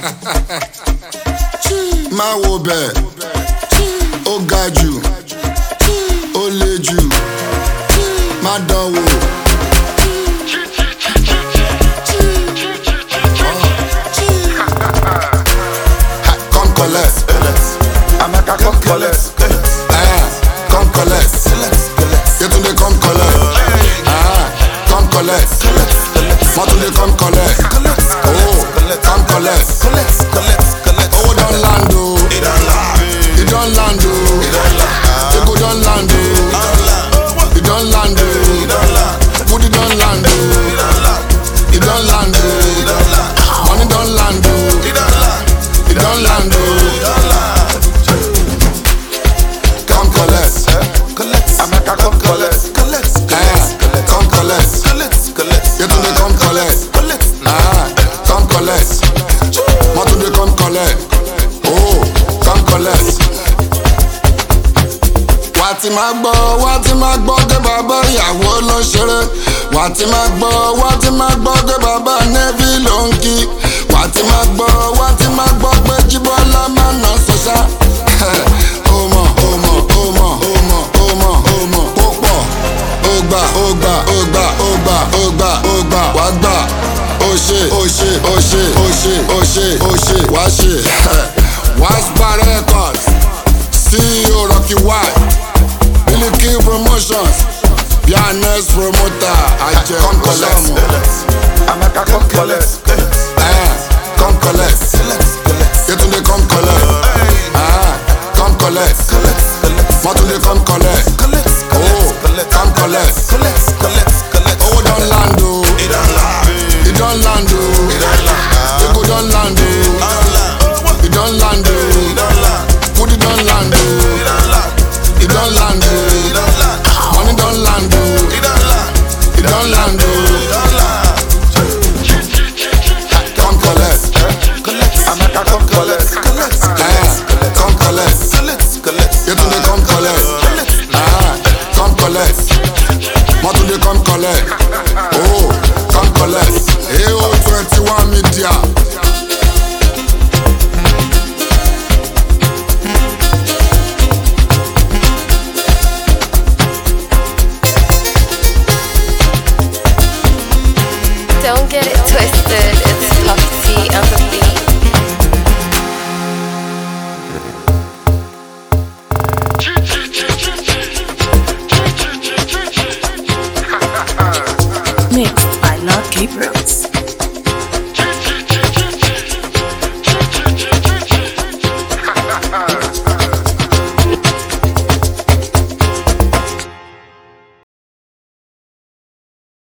Má wo bẹ̀, ó ga jù, ó le jù, má dán wò. Come collect, Amaka come collect. come collect. Yetunde come collect, come collect. Motunde come collect, oh, come collect. Oh, don't land o, it don't land o, Ego don't land o, it don't land o, Woody don't land o, it don't land o, money don't land o, it don't land o. Come collect, Amaka come collect. come collect. Yetunde come collect, come collect. Motunde come collect, oh, come collect. Wà tí máa gbọ́ pé bàbá ìyàwó ló ń ṣeré. Wà tí máa gbọ́ pé bàbá Navy ló ń kí. Wà tí máa gbọ́ pé Jíbọ́lá máa nà sọ́sá. Ó mọ̀, ó pọ̀, ó gbà, wá gbà. Ó ṣe, wá ṣe. Waspa Records, CEO Rocky White, Billy King Promotions, Bianes Promoter, Ajay Come collect. Amaka come collect. come collect. Yetunde come collect, come collect. Motunde come collect, oh, come collect. Oh, don't land o, it don't land o, Ego don't land o, it don't land o.